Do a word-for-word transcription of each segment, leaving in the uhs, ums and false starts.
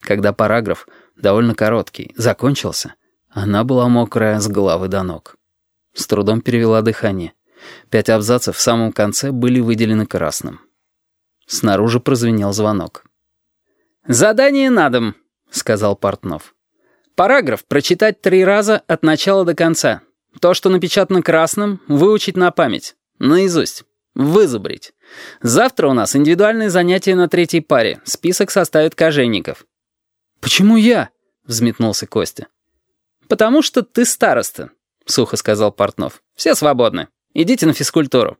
Когда параграф, довольно короткий, закончился, она была мокрая с головы до ног. С трудом перевела дыхание. Пять абзацев в самом конце были выделены красным. Снаружи прозвенел звонок. «Задание на дом», — сказал Портнов. «Параграф прочитать три раза от начала до конца. То, что напечатано красным, выучить на память. Наизусть. Вызубрить. Завтра у нас индивидуальные занятия на третьей паре. Список составит Кожевников». «Почему я?» — взметнулся Костя. «Потому что ты староста», — сухо сказал Портнов. «Все свободны. Идите на физкультуру».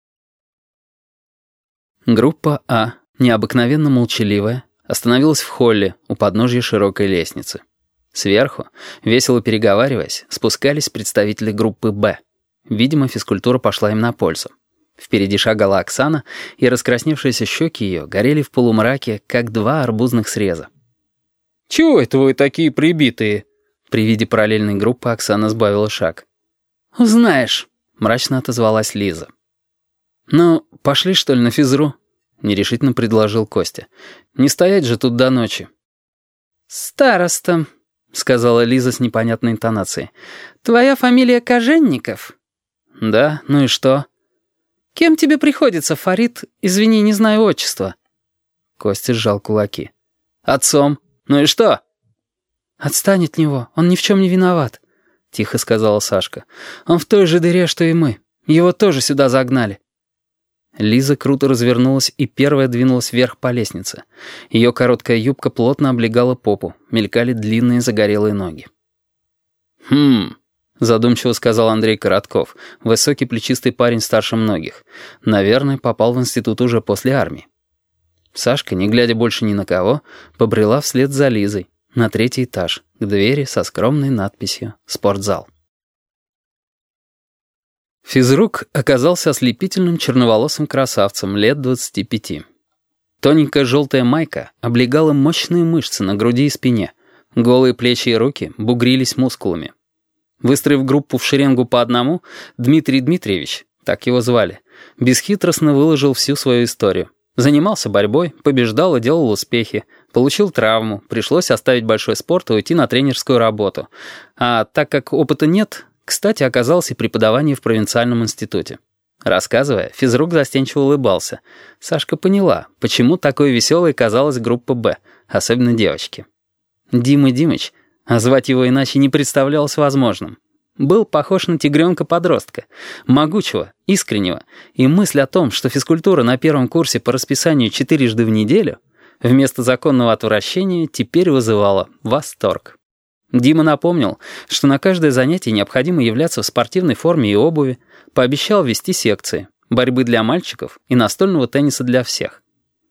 Группа А, необыкновенно молчаливая, остановилась в холле у подножья широкой лестницы. Сверху, весело переговариваясь, спускались представители группы Б. Видимо, физкультура пошла им на пользу. Впереди шагала Оксана, и раскрасневшиеся щеки ее горели в полумраке, как два арбузных среза. «Чего это вы такие прибитые?» При виде параллельной группы Оксана сбавила шаг. «Узнаешь», — мрачно отозвалась Лиза. «Ну, пошли, что ли, на физру?» — нерешительно предложил Костя. «Не стоять же тут до ночи». «Староста», — сказала Лиза с непонятной интонацией. «Твоя фамилия Кожевников?» «Да, ну и что?» «Кем тебе приходится, Фарид? Извини, не знаю отчества». Костя сжал кулаки. «Отцом. Ну и что?» «Отстань от него, он ни в чем не виноват», — тихо сказала Сашка. «Он в той же дыре, что и мы. Его тоже сюда загнали». Лиза круто развернулась и первая двинулась вверх по лестнице. Ее короткая юбка плотно облегала попу, мелькали длинные загорелые ноги. «Хм», — задумчиво сказал Андрей Коротков, высокий плечистый парень старше многих. Наверное, попал в институт уже после армии. Сашка, не глядя больше ни на кого, побрела вслед за Лизой на третий этаж, к двери со скромной надписью «Спортзал». Физрук оказался ослепительным черноволосым красавцем лет двадцати пяти. Тоненькая желтая майка облегала мощные мышцы на груди и спине. Голые плечи и руки бугрились мускулами. Выстроив группу в шеренгу по одному, Дмитрий Дмитриевич, так его звали, бесхитростно выложил всю свою историю. Занимался борьбой, побеждал и делал успехи, получил травму, пришлось оставить большой спорт и уйти на тренерскую работу. А так как опыта нет, кстати, оказалось и преподавание в провинциальном институте. Рассказывая, физрук застенчиво улыбался. Сашка поняла, почему такой веселой казалась группа «Б», особенно девочки. Дима Димыч, а звать его иначе не представлялось возможным, был похож на тигренка-подростка, могучего, искреннего, и мысль о том, что физкультура на первом курсе по расписанию четырежды в неделю, вместо законного отвращения теперь вызывала восторг. Дима напомнил, что на каждое занятие необходимо являться в спортивной форме и обуви, пообещал вести секции, борьбы для мальчиков и настольного тенниса для всех.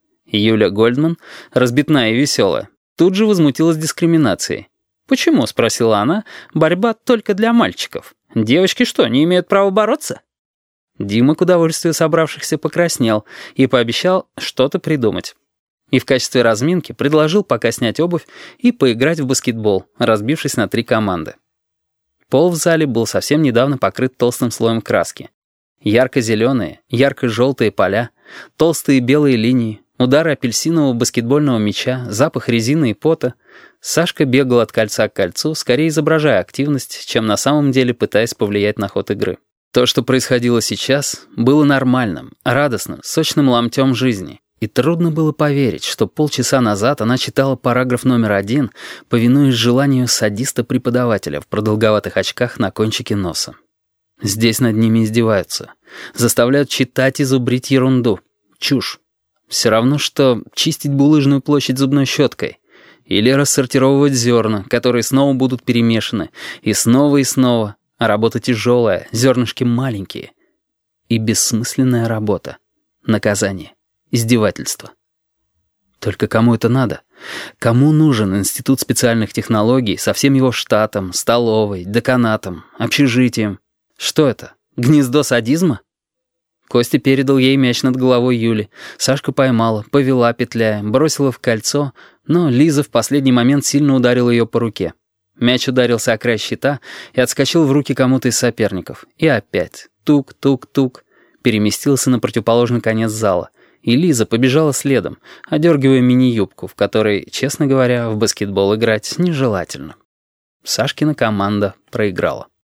Юля Гольдман, разбитная и веселая, тут же возмутилась дискриминацией. «Почему?» — спросила она. «Борьба только для мальчиков. Девочки что, не имеют права бороться?» Дима, к удовольствию собравшихся, покраснел и пообещал что-то придумать. И в качестве разминки предложил пока снять обувь и поиграть в баскетбол, разбившись на три команды. Пол в зале был совсем недавно покрыт толстым слоем краски. Ярко-зеленые, ярко-желтые поля, толстые белые линии, удары апельсинового баскетбольного мяча, запах резины и пота. Сашка бегал от кольца к кольцу, скорее изображая активность, чем на самом деле пытаясь повлиять на ход игры. То, что происходило сейчас, было нормальным, радостным, сочным ломтем жизни. И трудно было поверить, что полчаса назад она читала параграф номер один, повинуясь желанию садиста-преподавателя в продолговатых очках на кончике носа. Здесь над ними издеваются. Заставляют читать и зубрить ерунду. Чушь. Все равно, что чистить булыжную площадь зубной щеткой. Или рассортировывать зерна, которые снова будут перемешаны. И снова и снова. А работа тяжелая, зернышки маленькие. И бессмысленная работа. Наказание. Издевательство. Только кому это надо? Кому нужен Институт специальных технологий со всем его штатом, столовой, деканатом, общежитием? Что это? Гнездо садизма? Костя передал ей мяч над головой Юли. Сашка поймала, повела, петляя, бросила в кольцо, но Лиза в последний момент сильно ударила ее по руке. Мяч ударился о край щита и отскочил в руки кому-то из соперников. И опять тук-тук-тук переместился на противоположный конец зала. и Лиза побежала следом, одергивая мини-юбку, в которой, честно говоря, в баскетбол играть нежелательно. Сашкина команда проиграла.